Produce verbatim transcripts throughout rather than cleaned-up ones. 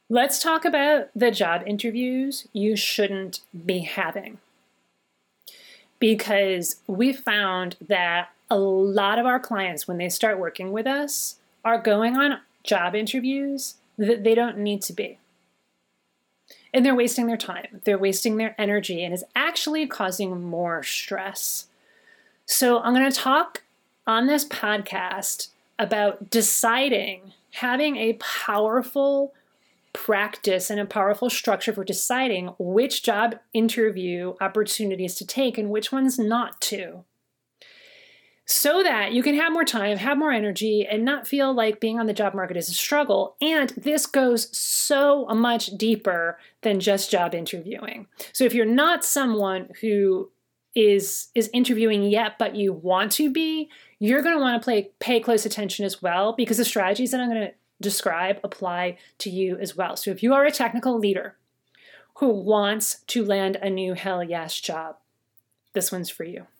Let's talk about the job interviews you shouldn't be having. Because we found that a lot of our clients, when they start working with us, are going on job interviews that they don't need to be. And they're wasting their time, they're wasting their energy, and is actually causing more stress. So I'm going to talk on this podcast about deciding, having a powerful practice and a powerful structure for deciding which job interview opportunities to take and which ones not to, so that you can have more time, have more energy, and not feel like being on the job market is a struggle. And this goes so much deeper than just job interviewing. So if you're not someone who is is interviewing yet, but you want to be, you're going to want to play, pay close attention as well, because the strategies that I'm going to describe apply to you as well. So if you are a technical leader who wants to land a new hell yes job, this one's for you.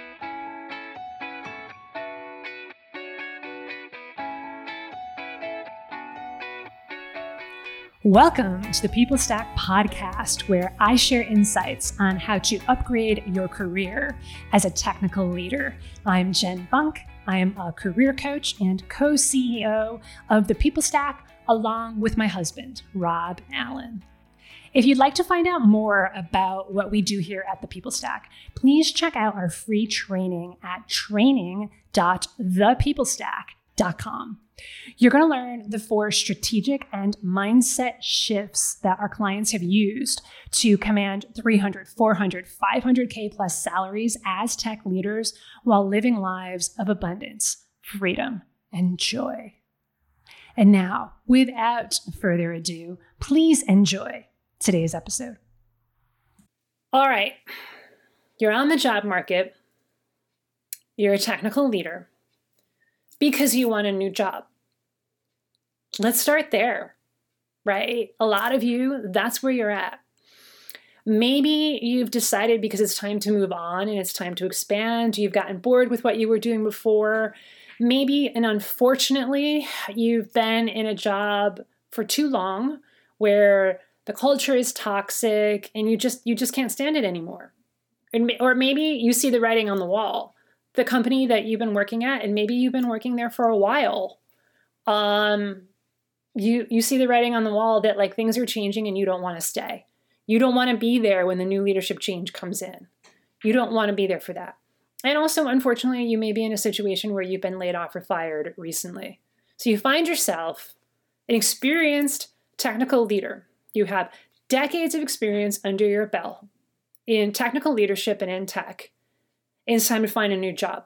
Welcome to the People Stack podcast, where I share insights on how to upgrade your career as a technical leader. I'm Jen Bunk. I am a career coach and co-C E O of the People Stack, along with my husband, Rob Allen. If you'd like to find out more about what we do here at the People Stack, please check out our free training at training dot the people stack dot com. You're going to learn the four strategic and mindset shifts that our clients have used to command three hundred, four hundred, five hundred K plus salaries as tech leaders while living lives of abundance, freedom, and joy. And now, without further ado, please enjoy today's episode. All right, you're on the job market. You're a technical leader because you want a new job. Let's start there, right? A lot of you, that's where you're at. Maybe you've decided because it's time to move on and it's time to expand. You've gotten bored with what you were doing before. Maybe, and unfortunately, you've been in a job for too long where the culture is toxic and you just you just can't stand it anymore. And, or maybe you see the writing on the wall. The company that you've been working at, and maybe you've been working there for a while, um, you you see the writing on the wall that like things are changing and you don't want to stay. You don't want to be there when the new leadership change comes in. You don't want to be there for that. And also, unfortunately, you may be in a situation where you've been laid off or fired recently. So you find yourself an experienced technical leader. You have decades of experience under your belt in technical leadership and in tech. It's time to find a new job.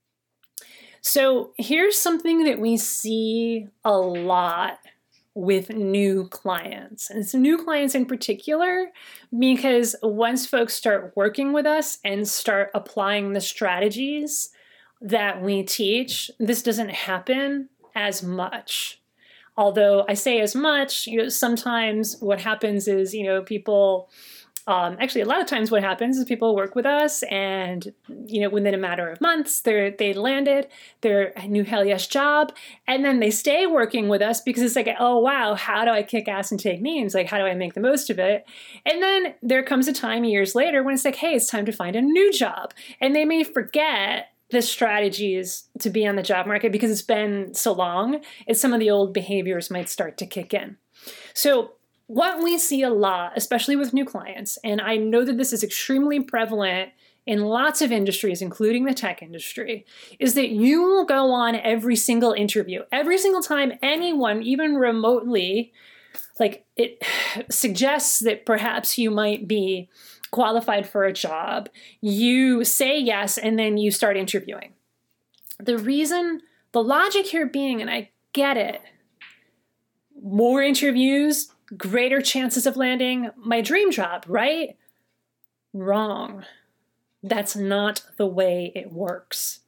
So here's something that we see a lot with new clients. And it's new clients in particular, because once folks start working with us and start applying the strategies that we teach, this doesn't happen as much. Although I say as much, you know, sometimes what happens is, you know, people Um, actually, a lot of times what happens is people work with us and, you know, within a matter of months, they're, they landed their new hell yes job. And then they stay working with us because it's like, oh, wow, how do I kick ass and take names? Like, how do I make the most of it? And then there comes a time years later when it's like, hey, it's time to find a new job. And they may forget the strategies to be on the job market because it's been so long, and some of the old behaviors might start to kick in. So what we see a lot, especially with new clients, and I know that this is extremely prevalent in lots of industries, including the tech industry, is that you will go on every single interview. Every single time anyone, even remotely, like it suggests that perhaps you might be qualified for a job, you say yes, and then you start interviewing. The reason, the logic here being, and I get it, more interviews, greater chances of landing my dream job, right? Wrong. That's not the way it works.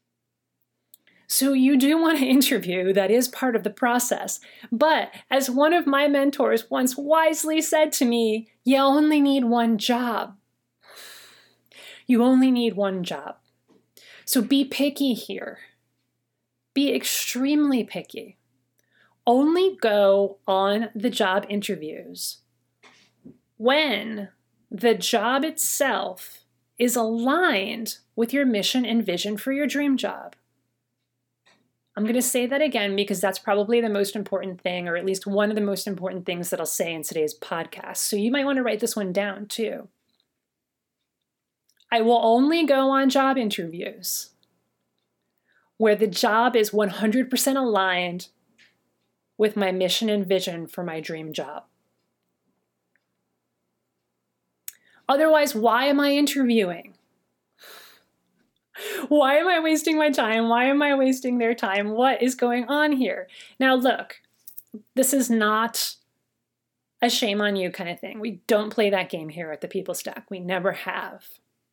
So you do want to interview, that is part of the process. But as one of my mentors once wisely said to me, you only need one job. You only need one job. So be picky here. Be extremely picky. only go on the job interviews when the job itself is aligned with your mission and vision for your dream job. I'm going to say that again because that's probably the most important thing, or at least one of the most important things that I'll say in today's podcast. So you might want to write this one down too. I will only go on job interviews where the job is one hundred percent aligned with my mission and vision for my dream job. Otherwise, why am I interviewing? Why am I wasting my time? Why am I wasting their time? What is going on here? Now, look, this is not a shame on you kind of thing. We don't play that game here at the People Stack. We never have.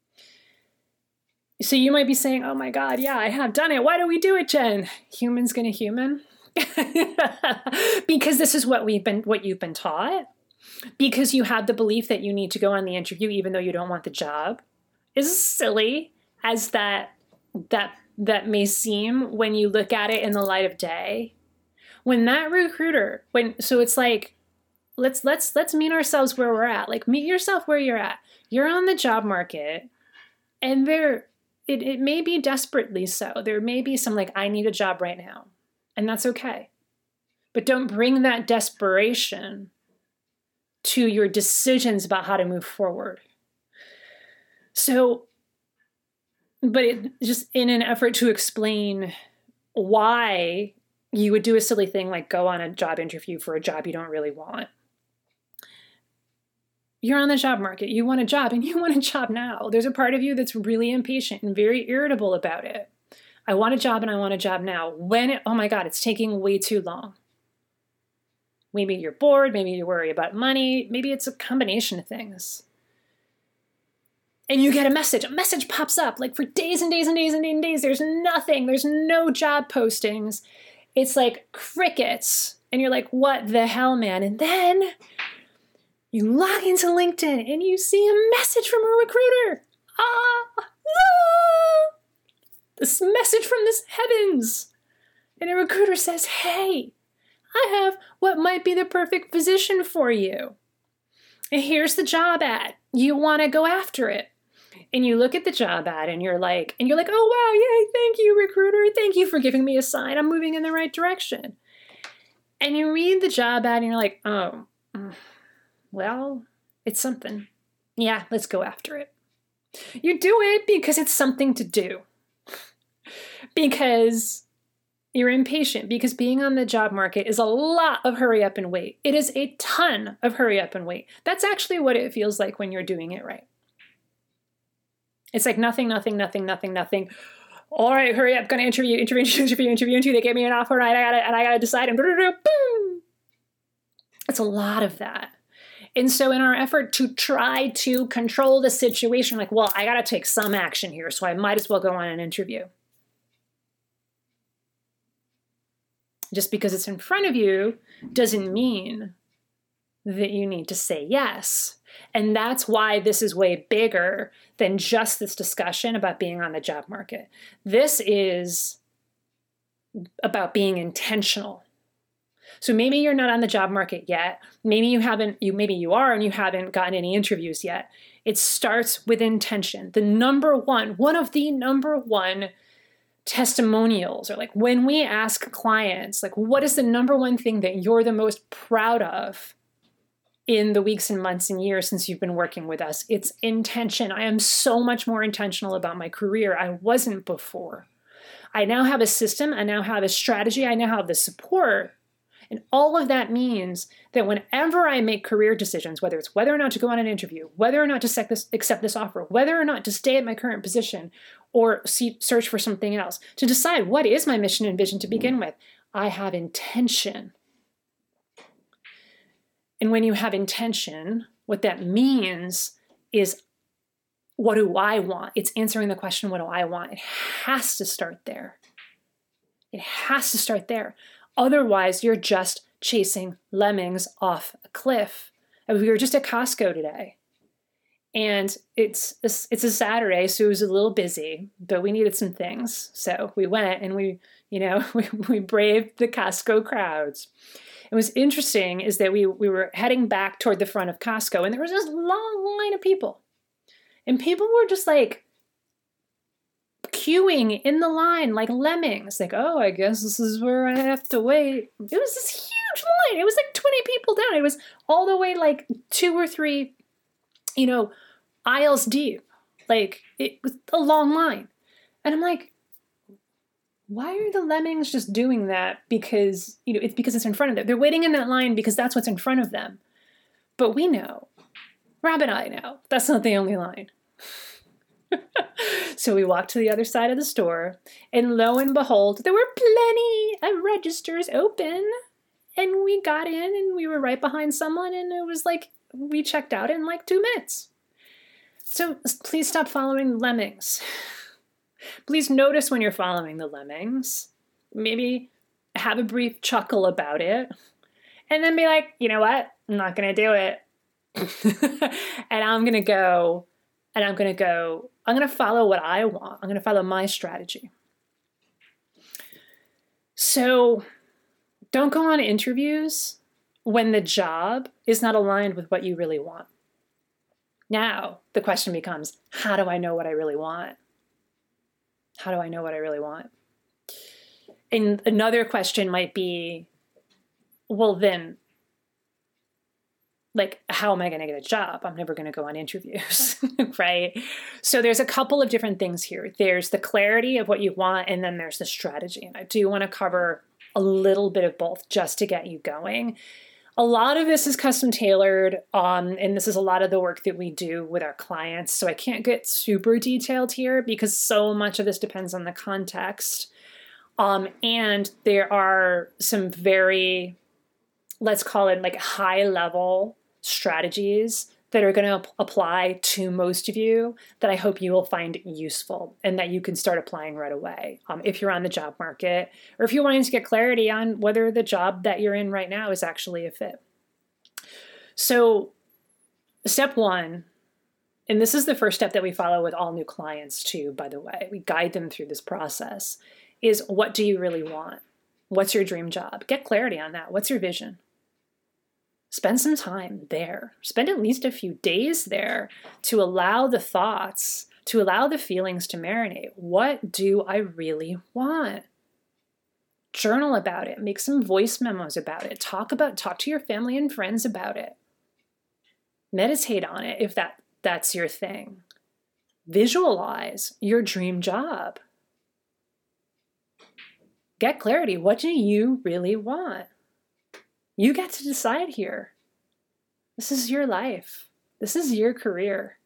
So you might be saying, oh my God, yeah, I have done it. Why do we do it, Jen? Human's gonna human. Because this is what we've been, what you've been taught. Because you have the belief that you need to go on the interview even though you don't want the job. Is silly as that that that may seem when you look at it in the light of day. When that recruiter, when so it's like, let's let's let's meet ourselves where we're at. Like meet yourself where you're at. You're on the job market, and there it, it may be desperately so. There may be some like, I need a job right now. And that's okay. But don't bring that desperation to your decisions about how to move forward. So, but it, just in an effort to explain why you would do a silly thing like go on a job interview for a job you don't really want. You're on the job market. You want a job and you want a job now. There's a part of you that's really impatient and very irritable about it. I want a job and I want a job now. When, it, oh my God, it's taking way too long. Maybe you're bored. Maybe you worry about money. Maybe it's a combination of things. And you get a message. A message pops up like for days and days and days and days and days. There's nothing. There's no job postings. It's like crickets. And you're like, what the hell, man? And then you log into LinkedIn and you see a message from a recruiter. Ah, ah, this message from the heavens. And a recruiter says, hey, I have what might be the perfect position for you. And here's the job ad. You want to go after it. And you look at the job ad and you're like, and you're like, oh, wow, yay, thank you, recruiter. Thank you for giving me a sign. I'm moving in the right direction. And you read the job ad and you're like, oh, well, it's something. Yeah, let's go after it. You do it because it's something to do. Because you're impatient, because being on the job market is a lot of hurry up and wait. It is a ton of hurry up and wait. That's actually what it feels like when you're doing it right. It's like nothing, nothing, nothing, nothing, nothing. All right, hurry up, gonna interview, interview, interview, interview, interview. They gave me an offer, and I gotta, and I gotta decide, and boom. It's a lot of that. And so in our effort to try to control the situation, like, well, I gotta take some action here, so I might as well go on an interview. Just because it's in front of you doesn't mean that you need to say yes. And that's why this is way bigger than just this discussion about being on the job market. This is about being intentional. So maybe you're not on the job market yet. Maybe you haven't, you maybe you are and you haven't gotten any interviews yet. It starts with intention. The number one, one of the number one testimonials, or like when we ask clients, like, what is the number one thing that you're the most proud of in the weeks and months and years since you've been working with us? It's intention. I am so much more intentional about my career. I wasn't before. I now have a system. I now have a strategy. I now have the support. And all of that means that whenever I make career decisions, whether it's whether or not to go on an interview, whether or not to accept this, accept this offer, whether or not to stay at my current position or see, search for something else, to decide what is my mission and vision to begin with, I have intention. And when you have intention, what that means is, what do I want? It's answering the question, what do I want? It has to start there. It has to start there. Otherwise, you're just chasing lemmings off a cliff. And we were just at Costco today. And it's a, it's a Saturday, so it was a little busy, but we needed some things. So we went and we You know, we, we braved the Costco crowds. It was interesting is that we, we were heading back toward the front of Costco, and there was this long line of people. And people were just like queuing in the line like lemmings. Like, oh, I guess this is where I have to wait. It was this huge line. It was like twenty people down. It was all the way like two or three, you know, aisles deep. Like, it was a long line. And I'm like, why are the lemmings just doing that? Because, you know, it's because it's in front of them. They're waiting in that line because that's what's in front of them. But we know, Rob and I know, that's not the only line. So we walked to the other side of the store, and lo and behold, there were plenty of registers open. And we got in, and we were right behind someone, and it was like, we checked out in like two minutes. So please stop following lemmings. Please notice when you're following the lemmings. Maybe have a brief chuckle about it. And then be like, you know what? I'm not going to do it. And I'm going to go, and I'm going to go, I'm going to follow what I want. I'm going to follow my strategy. So don't go on interviews when the job is not aligned with what you really want. Now, the question becomes, how do I know what I really want? How do I know what I really want? And another question might be, well, then, like, how am I going to get a job? I'm never going to go on interviews, right? So there's a couple of different things here. There's the clarity of what you want, and then there's the strategy. And I do want to cover a little bit of both just to get you going. A lot of this is custom tailored, um, and this is a lot of the work that we do with our clients. So I can't get super detailed here because so much of this depends on the context. Um, and there are some very, let's call it like high level strategies that are going to apply to most of you that I hope you will find useful and that you can start applying right away. Um, if you're on the job market, or if you're wanting to get clarity on whether the job that you're in right now is actually a fit. So step one, and this is the first step that we follow with all new clients too, by the way, we guide them through this process, is what do you really want? What's your dream job? Get clarity on that. What's your vision? Spend some time there. Spend at least a few days there to allow the thoughts, to allow the feelings to marinate. What do I really want? Journal about it. Make some voice memos about it. Talk about, talk to your family and friends about it. Meditate on it if that, that's your thing. Visualize your dream job. Get clarity. What do you really want? You get to decide here. This is your life. This is your career.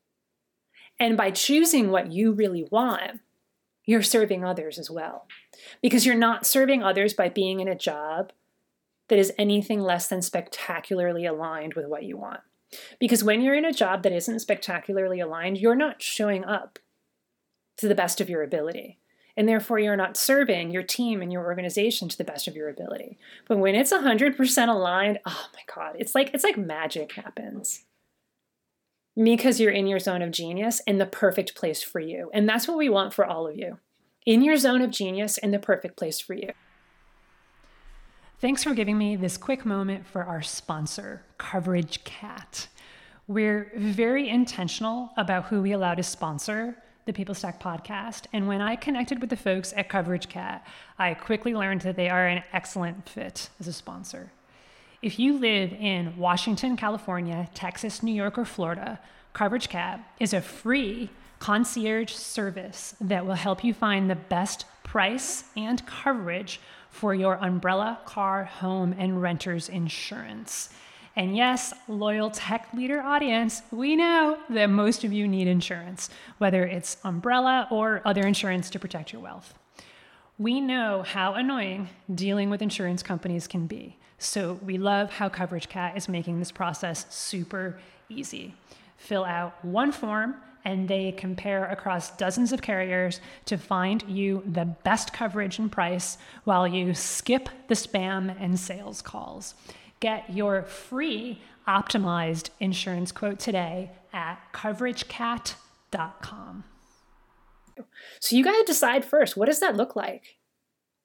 And by choosing what you really want, you're serving others as well. Because you're not serving others by being in a job that is anything less than spectacularly aligned with what you want. Because when you're in a job that isn't spectacularly aligned, you're not showing up to the best of your ability. And therefore, you're not serving your team and your organization to the best of your ability. But when it's one hundred percent aligned, oh my God, it's like it's like magic happens. Because you're in your zone of genius and the perfect place for you. And that's what we want for all of you. In your zone of genius and the perfect place for you. Thanks for giving me this quick moment for our sponsor, Coverage Cat. We're very intentional about who we allow to sponsor the People Stack podcast. And when I connected with the folks at Coverage Cat, I quickly learned that they are an excellent fit as a sponsor. If you live in Washington, California, Texas, New York, or Florida, Coverage Cat is a free concierge service that will help you find the best price and coverage for your umbrella, car, home, and renter's insurance. And yes, loyal tech leader audience, we know that most of you need insurance, whether it's umbrella or other insurance to protect your wealth. We know how annoying dealing with insurance companies can be. So we love how Coverage Cat is making this process super easy. Fill out one form and they compare across dozens of carriers to find you the best coverage and price while you skip the spam and sales calls. Get your free optimized insurance quote today at coverage cat dot com. So you got to decide first, what does that look like?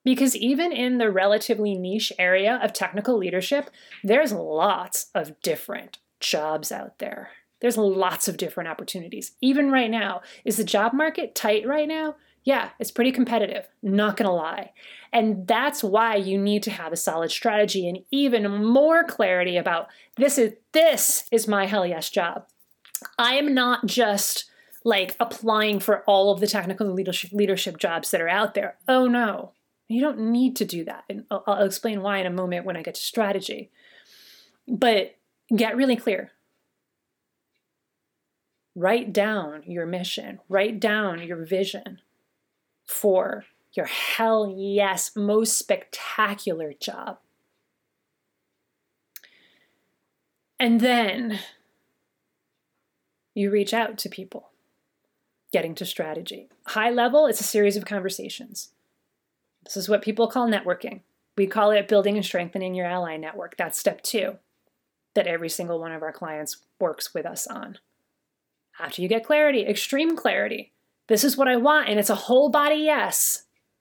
Because even in the relatively niche area of technical leadership, there's lots of different jobs out there. There's lots of different opportunities. Even right now, is the job market tight right now? Yeah, it's pretty competitive, not gonna lie. And that's why you need to have a solid strategy and even more clarity about this is this is my hell yes job. I am not just like applying for all of the technical leadership leadership jobs that are out there. Oh no, you don't need to do that. And I'll, I'll explain why in a moment when I get to strategy. But get really clear. Write down your mission, write down your vision for your hell yes, most spectacular job. And then you reach out to people, getting to strategy. High level, it's a series of conversations. This is what people call networking. We call it building and strengthening your ally network. That's step two that every single one of our clients works with us on. After you get clarity, extreme clarity, this is what I want, and it's a whole body yes.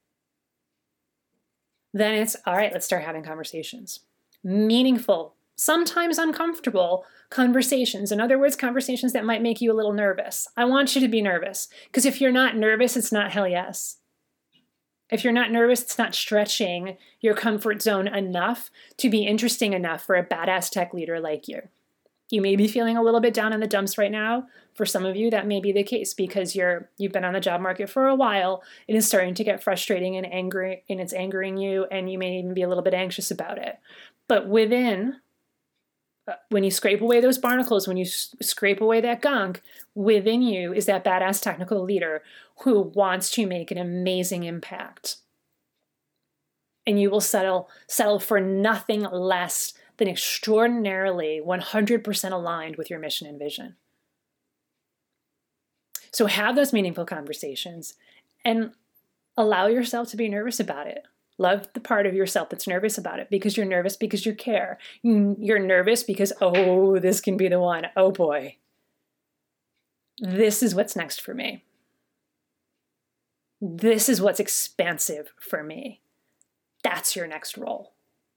Then it's, all right, let's start having conversations. Meaningful, sometimes uncomfortable conversations. In other words, conversations that might make you a little nervous. I want you to be nervous, because if you're not nervous, it's not hell yes. If you're not nervous, it's not stretching your comfort zone enough to be interesting enough for a badass tech leader like you. You may be feeling a little bit down in the dumps right now. For some of you, that may be the case because you're you've been on the job market for a while. It is starting to get frustrating and angry, and it's angering you, and you may even be a little bit anxious about it. But within, uh, when you scrape away those barnacles, when you s- scrape away that gunk, within you is that badass technical leader who wants to make an amazing impact. And you will settle settle for nothing less than extraordinarily one hundred percent aligned with your mission and vision. So have those meaningful conversations and allow yourself to be nervous about it. Love the part of yourself that's nervous about it, because you're nervous because you care. You, you're nervous because, oh, this can be the one. Oh boy. This is what's next for me. This is what's expansive for me. That's your next role.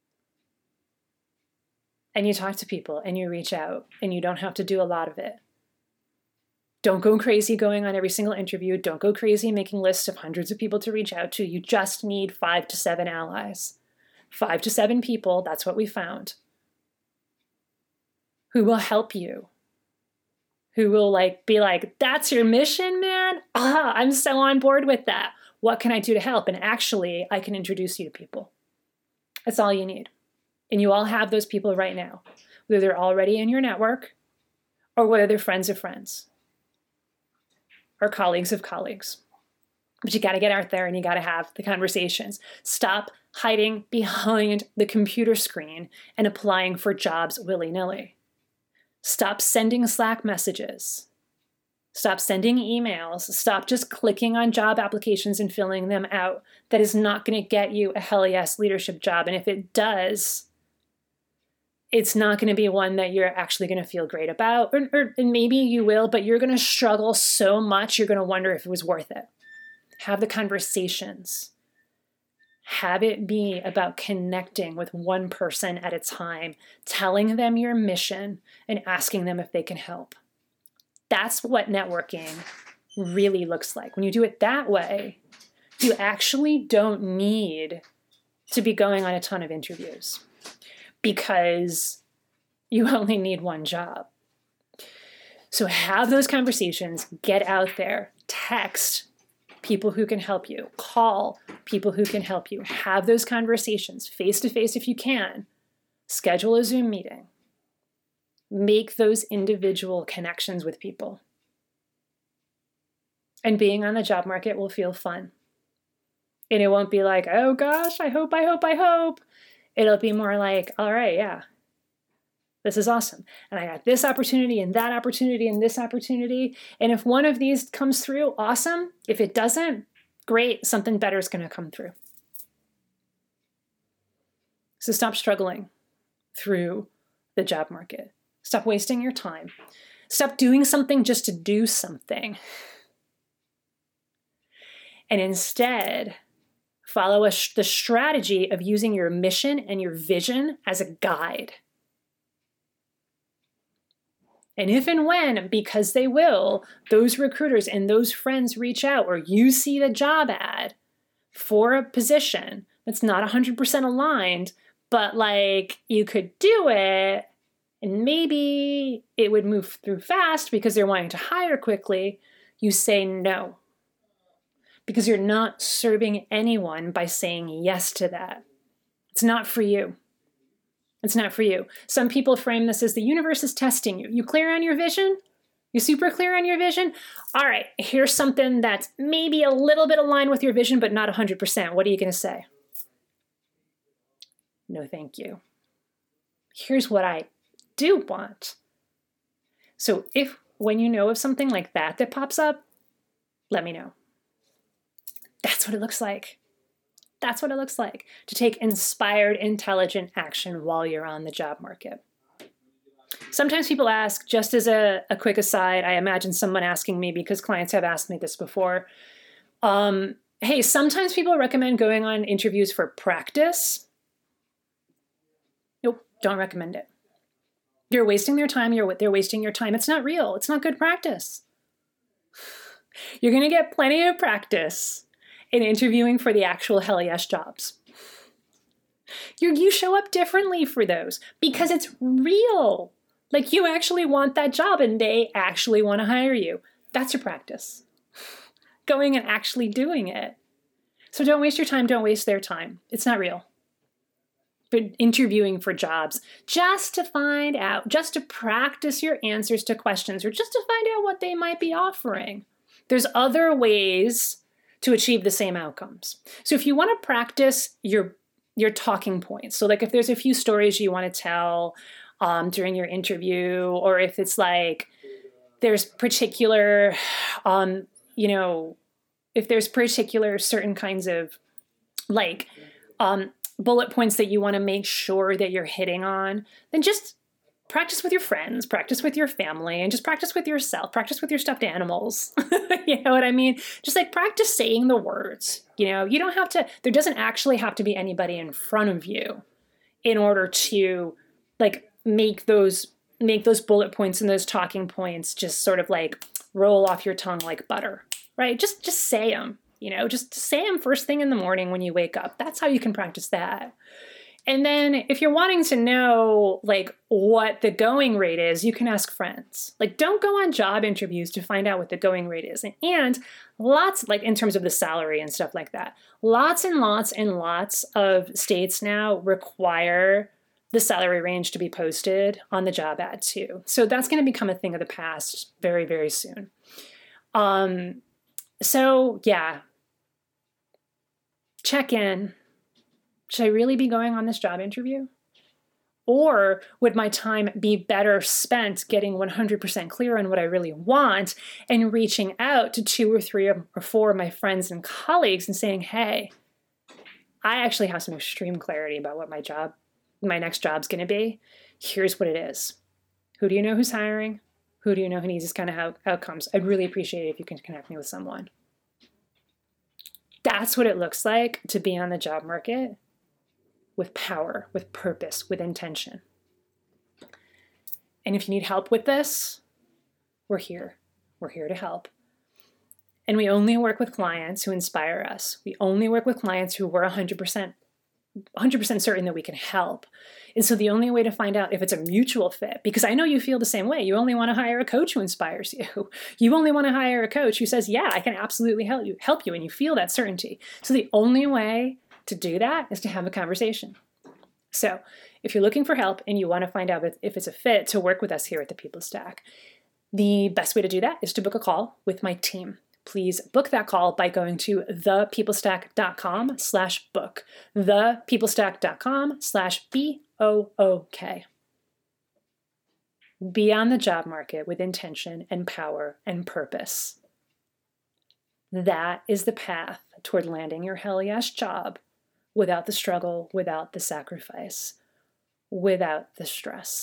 And you talk to people and you reach out, and you don't have to do a lot of it. Don't go crazy going on every single interview. Don't go crazy making lists of hundreds of people to reach out to. You just need five to seven allies. Five to seven people, that's what we found, who will help you. Who will like be like, that's your mission, man? Ah, I'm so on board with that. What can I do to help? And actually, I can introduce you to people. That's all you need. And you all have those people right now, whether they're already in your network or whether they're friends of friends or colleagues of colleagues. But you got to get out there and you got to have the conversations. Stop hiding behind the computer screen and applying for jobs willy-nilly. Stop sending Slack messages. Stop sending emails. Stop just clicking on job applications and filling them out. That is not going to get you a hell yes leadership job. And if it does, it's not going to be one that you're actually going to feel great about. Or, or and maybe you will, but you're going to struggle so much, you're going to wonder if it was worth it. Have the conversations. Have it be about connecting with one person at a time, telling them your mission and asking them if they can help. That's what networking really looks like. When you do it that way, you actually don't need to be going on a ton of interviews because you only need one job. So have those conversations, get out there, text people who can help you, call people who can help you, have those conversations face to face if you can, schedule a Zoom meeting, make those individual connections with people. And being on the job market will feel fun. And it won't be like, oh gosh, I hope, I hope, I hope. It'll be more like, all right, yeah, this is awesome. And I got this opportunity and that opportunity and this opportunity. And if one of these comes through, awesome. If it doesn't, great, something better is going to come through. So stop struggling through the job market. Stop wasting your time. Stop doing something just to do something. And instead, Follow a, the strategy of using your mission and your vision as a guide. And if and when, because they will, those recruiters and those friends reach out, or you see the job ad for a position that's not one hundred percent aligned, but like you could do it, and maybe it would move through fast because they're wanting to hire quickly, you say no. Because you're not serving anyone by saying yes to that. It's not for you. It's not for you. Some people frame this as the universe is testing you. You clear on your vision? You super clear on your vision? All right, here's something that's maybe a little bit aligned with your vision, but not one hundred percent. What are you going to say? No, thank you. Here's what I do want. So if, when you know of something like that that pops up, let me know. That's what it looks like. That's what it looks like to take inspired, intelligent action while you're on the job market. Sometimes people ask, just as a, a quick aside, I imagine someone asking me, because clients have asked me this before, um, hey, sometimes people recommend going on interviews for practice. Nope, don't recommend it. You're wasting their time. You're they're wasting your time. It's not real. It's not good practice. You're going to get plenty of practice in interviewing for the actual hell yes jobs. You you show up differently for those because it's real. Like you actually want that job and they actually want to hire you. That's your practice. Going and actually doing it. So don't waste your time. Don't waste their time. It's not real. But interviewing for jobs just to find out, just to practice your answers to questions or just to find out what they might be offering. There's other ways to achieve the same outcomes. So if you want to practice your your talking points, so like if there's a few stories you want to tell um, during your interview, or if it's like there's particular, um, you know, if there's particular certain kinds of like um, bullet points that you want to make sure that you're hitting on, then just practice with your friends, practice with your family, and just practice with yourself, practice with your stuffed animals. You know what I mean? Just like practice saying the words. You know, you don't have to, there doesn't actually have to be anybody in front of you in order to like make those, make those bullet points and those talking points just sort of like roll off your tongue like butter, right? Just, just say them, you know, just say them first thing in the morning when you wake up. That's how you can practice that. And then if you're wanting to know like what the going rate is, you can ask friends. Like don't go on job interviews to find out what the going rate is. And, and lots, like in terms of the salary and stuff like that, lots and lots and lots of states now require the salary range to be posted on the job ad too. So that's going to become a thing of the past very, very soon. Um, so yeah, check in. Should I really be going on this job interview? Or would my time be better spent getting one hundred percent clear on what I really want and reaching out to two or three or four of my friends and colleagues and saying, hey, I actually have some extreme clarity about what my job, my next job's going to be. Here's what it is. Who do you know who's hiring? Who do you know who needs this kind of outcomes? I'd really appreciate it if you can connect me with someone. That's what it looks like to be on the job market. With power, with purpose, with intention. And if you need help with this, we're here. We're here to help. And we only work with clients who inspire us. We only work with clients who we're one hundred percent, one hundred percent certain that we can help. And so the only way to find out if it's a mutual fit, because I know you feel the same way. You only want to hire a coach who inspires you. You only want to hire a coach who says, yeah, I can absolutely help you, help you, and you feel that certainty. So the only way to do that is to have a conversation. So if you're looking for help and you want to find out if it's a fit to work with us here at the People Stack, the best way to do that is to book a call with my team. Please book that call by going to thepeoplestack.com slash book, thepeoplestack.com slash B O O K. Be on the job market with intention and power and purpose. That is the path toward landing your hell yes job without the struggle, without the sacrifice, without the stress.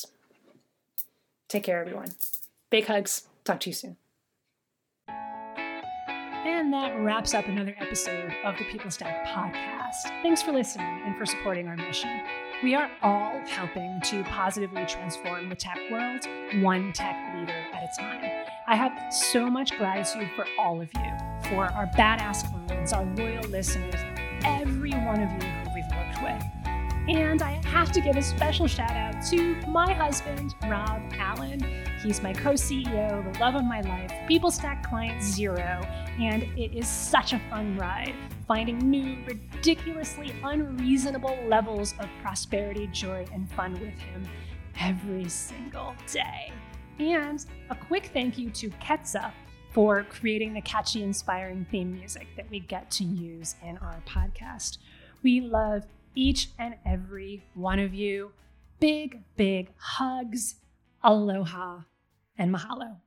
Take care, everyone. Big hugs. Talk to you soon. And that wraps up another episode of the People Stack podcast. Thanks for listening and for supporting our mission. We are all helping to positively transform the tech world, one tech leader at a time. I have so much gratitude for all of you, for our badass clients, our loyal listeners, every one of you who we've worked with. And I have to give a special shout out to my husband, Rob Allen. He's my co-C E O, the love of my life, People Stack Client Zero, and it is such a fun ride, finding new, ridiculously unreasonable levels of prosperity, joy, and fun with him every single day. And a quick thank you to Ketsa for creating the catchy, inspiring theme music that we get to use in our podcast. We love each and every one of you. Big, big hugs, aloha, and mahalo.